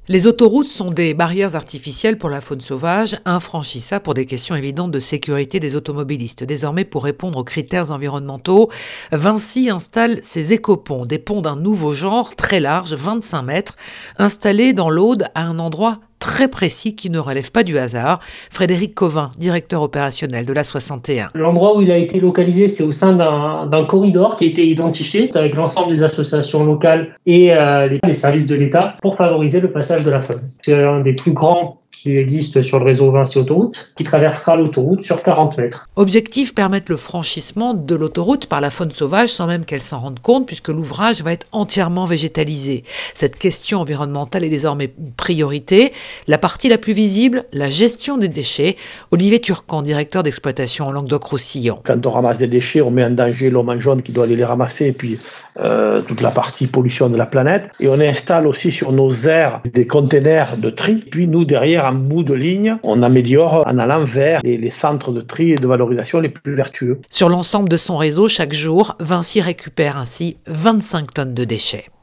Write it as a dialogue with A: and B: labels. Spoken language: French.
A: Les autoroutes sont des barrières artificielles pour la faune sauvage, infranchissables pour des questions évidentes de sécurité des automobilistes. Désormais, pour répondre aux critères environnementaux, Vinci installe ses écoponts, des ponts d'un nouveau genre, très larges, 25 mètres, installés dans l'Aude à un endroit très précis qui ne relève pas du hasard. Frédéric Covin, directeur opérationnel de l'A61.
B: L'endroit où il a été localisé, c'est au sein d'un corridor qui a été identifié avec l'ensemble des associations locales et les services de l'État pour favoriser le passage de la faune. C'est un des plus grands qui existe sur le réseau Vinci Autoroute, qui traversera l'autoroute sur 40 mètres.
A: Objectif, permettre le franchissement de l'autoroute par la faune sauvage sans même qu'elle s'en rende compte, puisque l'ouvrage va être entièrement végétalisé. Cette question environnementale est désormais une priorité. La partie la plus visible, la gestion des déchets. Olivier Turcan, directeur d'exploitation en Languedoc-Roussillon.
C: Quand on ramasse des déchets, on met en danger l'homme en jaune qui doit aller les ramasser, et puis toute la partie pollution de la planète. Et on installe aussi sur nos aires des containers de tri. Puis nous, derrière, en bout de ligne, on améliore en allant vers les centres de tri et de valorisation les plus vertueux.
A: Sur l'ensemble de son réseau, chaque jour, Vinci récupère ainsi 25 tonnes de déchets.